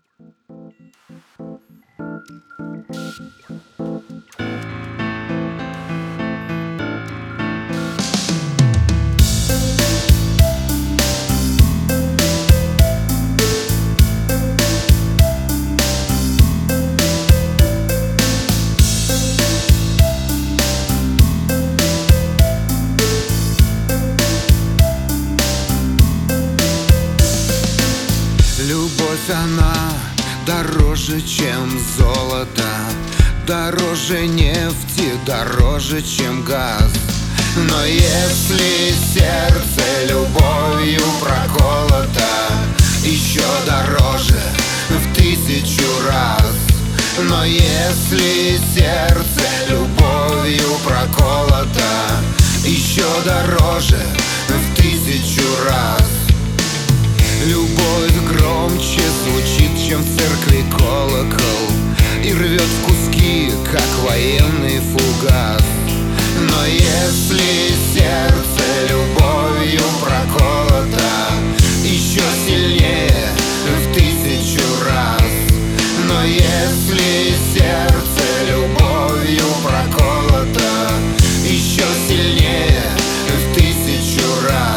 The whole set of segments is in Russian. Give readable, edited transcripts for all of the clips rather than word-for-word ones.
Любовь, она дороже, чем золото, дороже нефти, дороже, чем газ. Но если сердце любовью проколото, еще дороже в 1000 раз. Но если сердце любовью проколото, еще дороже в 1000 раз. Любовь громче звучит, чем в церкви колокол, и рвет в куски, как военный фугас. Но если сердце любовью проколото, еще сильнее в 1000 раз. Но если сердце любовью проколото, еще сильнее в 1000 раз.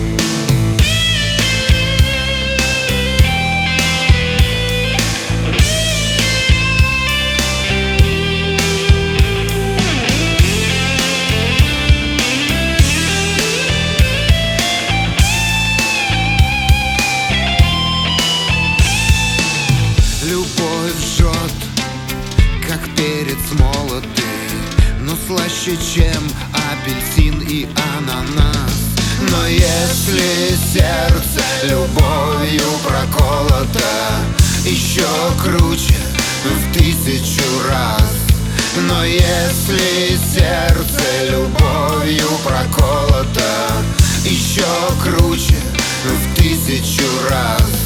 Любовь жжет, как перец молотый, но слаще, чем апельсин и ананас. Но если сердце любовью проколото, еще круче в 1000 раз. Но если сердце любовью проколото, еще круче в 1000 раз.